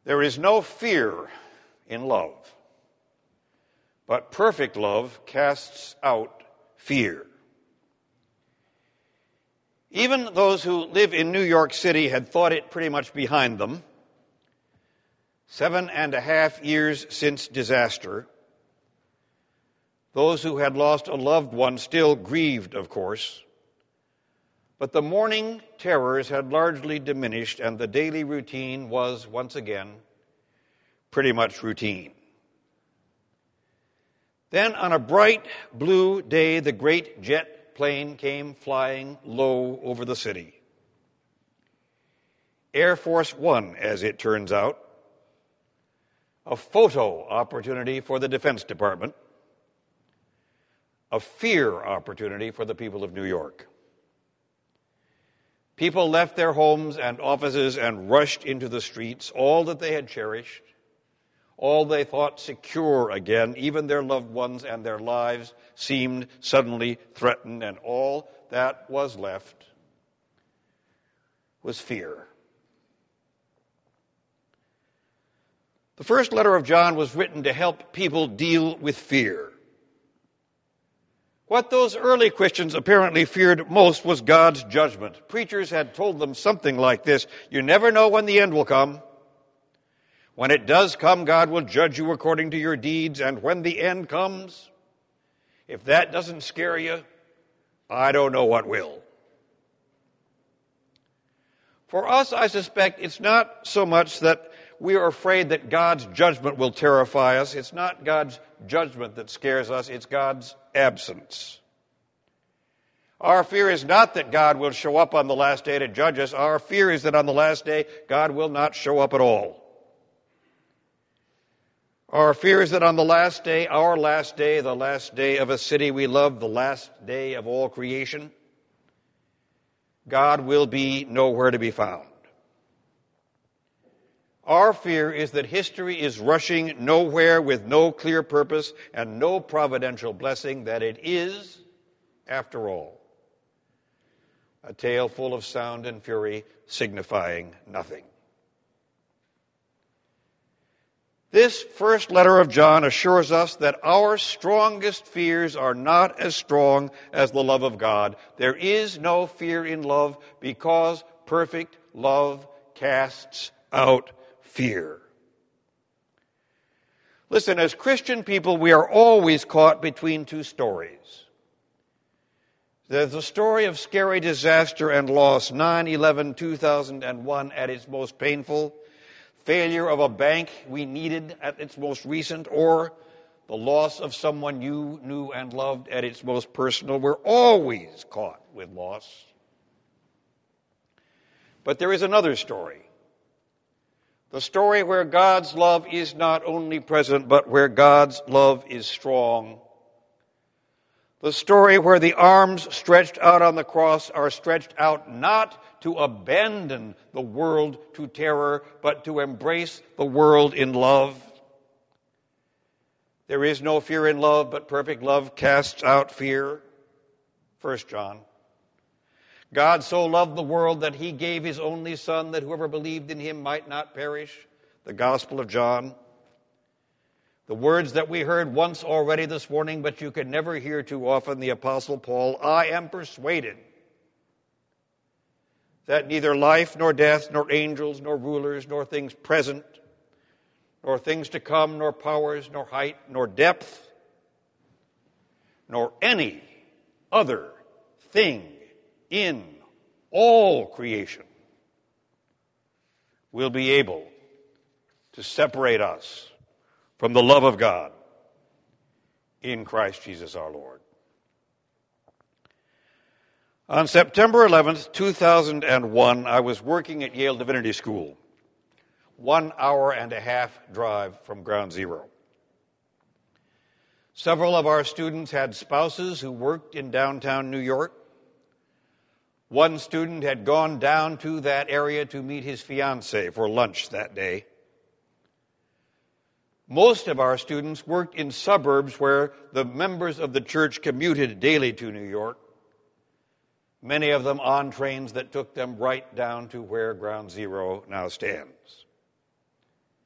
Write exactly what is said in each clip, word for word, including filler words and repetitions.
There is no fear in love, but perfect love casts out fear. Even those who live in New York City had thought it pretty much behind them. Seven and a half years since disaster, those who had lost a loved one still grieved, of course, but the morning terrors had largely diminished and the daily routine was, once again, pretty much routine. Then on a bright blue day, the great jet plane came flying low over the city. Air Force One, as it turns out, a photo opportunity for the Defense Department, a fear opportunity for the people of New York. People left their homes and offices and rushed into the streets, all that they had cherished, all they thought secure again, even their loved ones and their lives seemed suddenly threatened, and all that was left was fear. The first letter of John was written to help people deal with fear. What those early Christians apparently feared most was God's judgment. Preachers had told them something like this: you never know when the end will come. When it does come, God will judge you according to your deeds, and when the end comes, if that doesn't scare you, I don't know what will. For us, I suspect it's not so much that we are afraid that God's judgment will terrify us. It's not God's judgment that scares us, it's God's absence. Our fear is not that God will show up on the last day to judge us. Our fear is that on the last day, God will not show up at all. Our fear is that on the last day, our last day, the last day of a city we love, the last day of all creation, God will be nowhere to be found. Our fear is that history is rushing nowhere with no clear purpose and no providential blessing, that it is, after all, a tale full of sound and fury signifying nothing. This first letter of John assures us that our strongest fears are not as strong as the love of God. There is no fear in love because perfect love casts out fear. Listen, as Christian people, we are always caught between two stories. There's the story of scary disaster and loss, nine eleven two thousand one at its most painful, failure of a bank we needed at its most recent, or the loss of someone you knew and loved at its most personal. We're always caught with loss. But there is another story. The story where God's love is not only present, but where God's love is strong. The story where the arms stretched out on the cross are stretched out not to abandon the world to terror, but to embrace the world in love. There is no fear in love, but perfect love casts out fear. First John. God so loved the world that he gave his only Son, that whoever believed in him might not perish. The Gospel of John. The words that we heard once already this morning, but you could never hear too often, the Apostle Paul, I am persuaded that neither life nor death, nor angels, nor rulers, nor things present, nor things to come, nor powers, nor height, nor depth, nor any other thing in all creation will be able to separate us from the love of God in Christ Jesus our Lord. On September eleventh, two thousand one, I was working at Yale Divinity School, one hour and a half drive from Ground Zero. Several of our students had spouses who worked in downtown New York. One student had gone down to that area to meet his fiancée for lunch that day. Most of our students worked in suburbs where the members of the church commuted daily to New York, many of them on trains that took them right down to where Ground Zero now stands.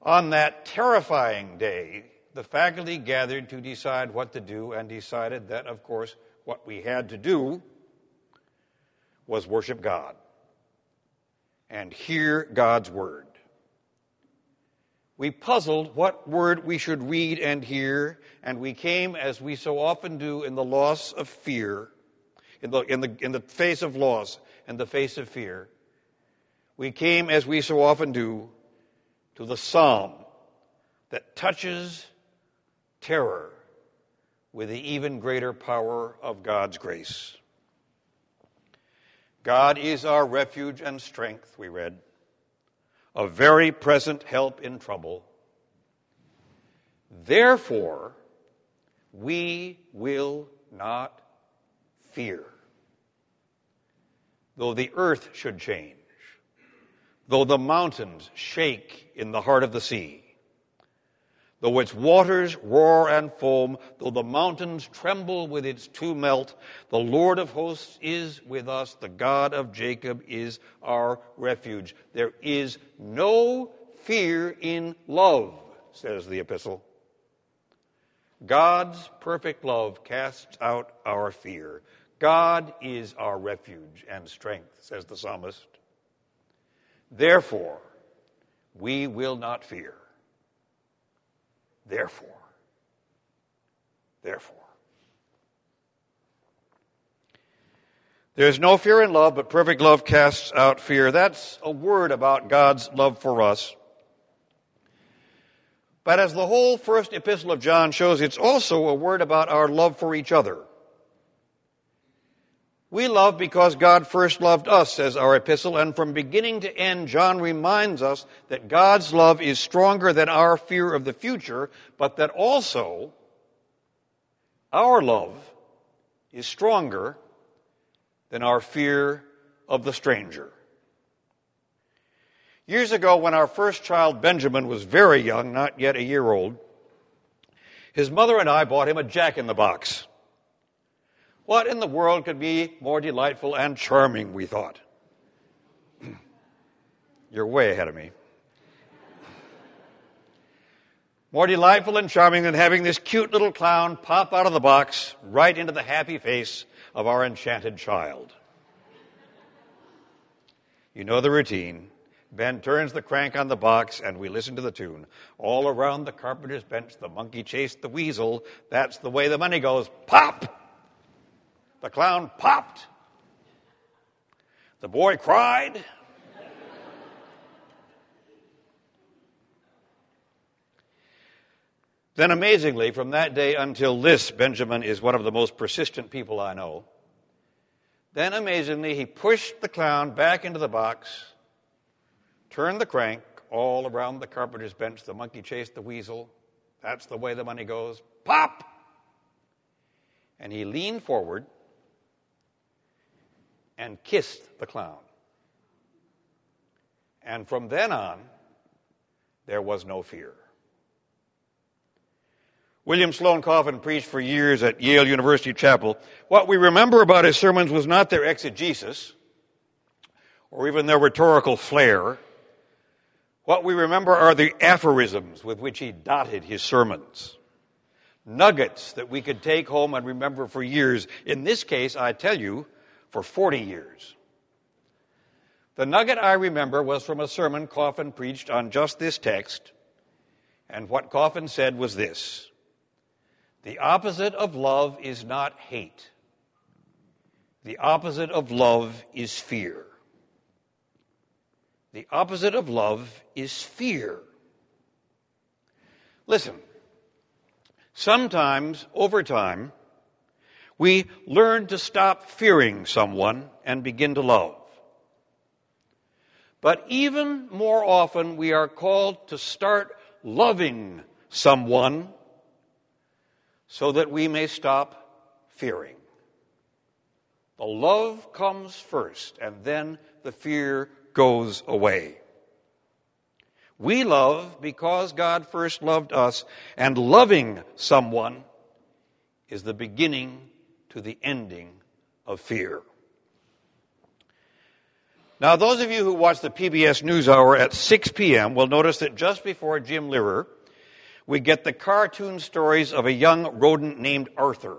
On that terrifying day, the faculty gathered to decide what to do and decided that, of course, what we had to do was worship God and hear God's word. We puzzled what word we should read and hear, and we came, as we so often do, in the loss of fear, in the, in the, in the face of loss and the face of fear. We came, as we so often do, to the psalm that touches terror with the even greater power of God's grace. God is our refuge and strength, we read, a very present help in trouble. Therefore, we will not fear. Though the earth should change, though the mountains shake in the heart of the sea, though its waters roar and foam, though the mountains tremble with its tumult, the Lord of hosts is with us, the God of Jacob is our refuge. There is no fear in love, says the epistle. God's perfect love casts out our fear. God is our refuge and strength, says the psalmist. Therefore, we will not fear. Therefore. Therefore. There's no fear in love, but perfect love casts out fear. That's a word about God's love for us. But as the whole first epistle of John shows, it's also a word about our love for each other. We love because God first loved us, says our epistle, and from beginning to end, John reminds us that God's love is stronger than our fear of the future, but that also our love is stronger than our fear of the stranger. Years ago, when our first child, Benjamin, was very young, not yet a year old, his mother and I bought him a jack-in-the-box. What in the world could be more delightful and charming, we thought. You're way ahead of me. More delightful and charming than having this cute little clown pop out of the box right into the happy face of our enchanted child. You know the routine. Ben turns the crank on the box and we listen to the tune. All around the carpenter's bench, the monkey chased the weasel. That's the way the money goes. Pop! The clown popped. The boy cried. Then amazingly, from that day until this, Benjamin is one of the most persistent people I know. Then amazingly, he pushed the clown back into the box, turned the crank, all around the carpenter's bench, the monkey chased the weasel. That's the way the money goes. Pop! And he leaned forward and kissed the clown. And from then on, there was no fear. William Sloane Coffin preached for years at Yale University Chapel. What we remember about his sermons was not their exegesis or even their rhetorical flair. What we remember are the aphorisms with which he dotted his sermons. Nuggets that we could take home and remember for years. In this case, I tell you, for forty years. The nugget I remember was from a sermon Coffin preached on just this text, and what Coffin said was this: the opposite of love is not hate. The opposite of love is fear. The opposite of love is fear. Listen, sometimes, over time, we learn to stop fearing someone and begin to love. But even more often, we are called to start loving someone so that we may stop fearing. The love comes first, and then the fear goes away. We love because God first loved us, and loving someone is the beginning to the ending of fear. Now, those of you who watch the P B S NewsHour at six p.m. will notice that just before Jim Lehrer, we get the cartoon stories of a young rodent named Arthur.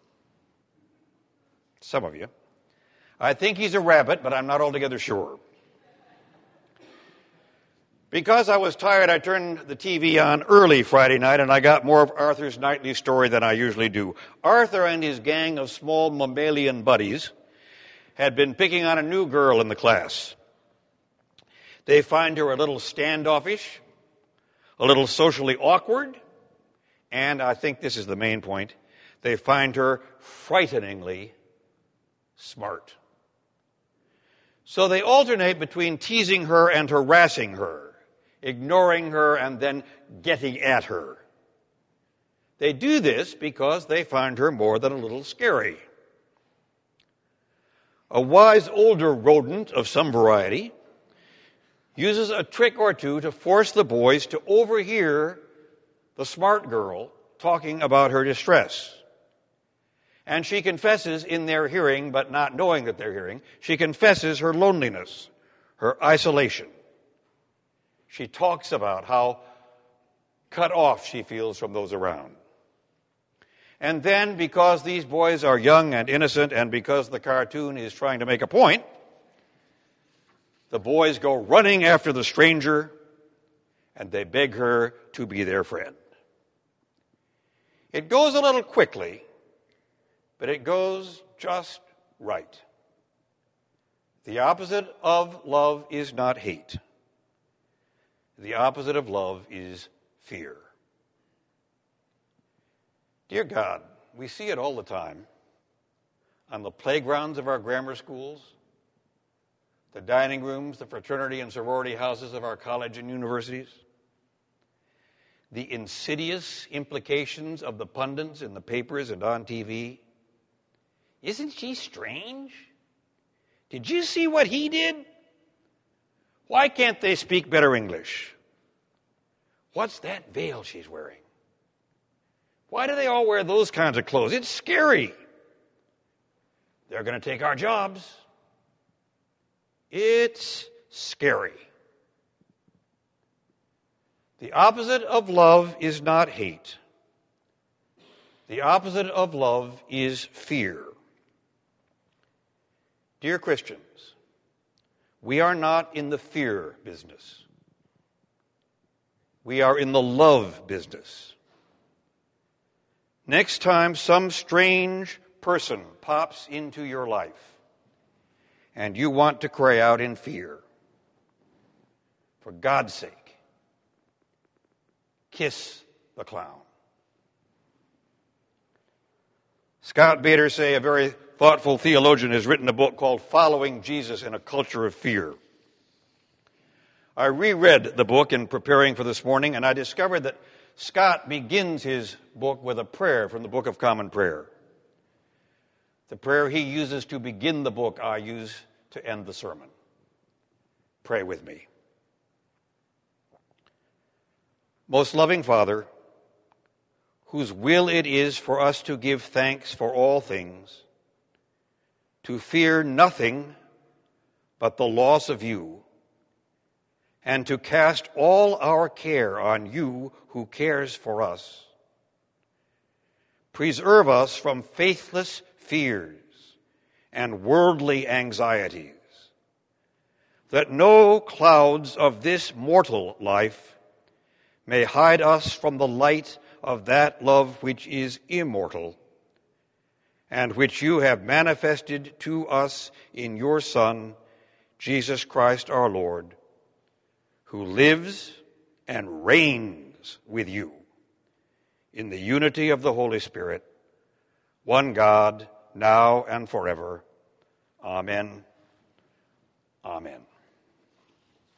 Some of you. I think he's a rabbit, but I'm not altogether sure. Because I was tired, I turned the T V on early Friday night, and I got more of Arthur's nightly story than I usually do. Arthur and his gang of small mammalian buddies had been picking on a new girl in the class. They find her a little standoffish, a little socially awkward, and I think this is the main point, they find her frighteningly smart. So they alternate between teasing her and harassing her, ignoring her and then getting at her. They do this because they find her more than a little scary. A wise older rodent of some variety uses a trick or two to force the boys to overhear the smart girl talking about her distress. And she confesses in their hearing, but not knowing that they're hearing, she confesses her loneliness, her isolation. She talks about how cut off she feels from those around. And then, because these boys are young and innocent, and because the cartoon is trying to make a point, the boys go running after the stranger, and they beg her to be their friend. It goes a little quickly, but it goes just right. The opposite of love is not hate. The opposite of love is fear. Dear God, we see it all the time on the playgrounds of our grammar schools, the dining rooms, the fraternity and sorority houses of our college and universities, the insidious implications of the pundits in the papers and on T V. Isn't she strange? Did you see what he did? Why can't they speak better English? What's that veil she's wearing? Why do they all wear those kinds of clothes? It's scary. They're going to take our jobs. It's scary. The opposite of love is not hate. The opposite of love is fear. Dear Christians, we are not in the fear business. We are in the love business. Next time some strange person pops into your life and you want to cry out in fear, for God's sake, kiss the clown. Scott Badersay, a very thoughtful theologian, has written a book called Following Jesus in a Culture of Fear. I reread the book in preparing for this morning, and I discovered that Scott begins his book with a prayer from the Book of Common Prayer. The prayer he uses to begin the book, I use to end the sermon. Pray with me. Most loving Father, whose will it is for us to give thanks for all things, to fear nothing but the loss of you, and to cast all our care on you who cares for us. Preserve us from faithless fears and worldly anxieties, that no clouds of this mortal life may hide us from the light of that love which is immortal, and which you have manifested to us in your Son, Jesus Christ our Lord, who lives and reigns with you in the unity of the Holy Spirit, one God, now and forever. Amen. Amen.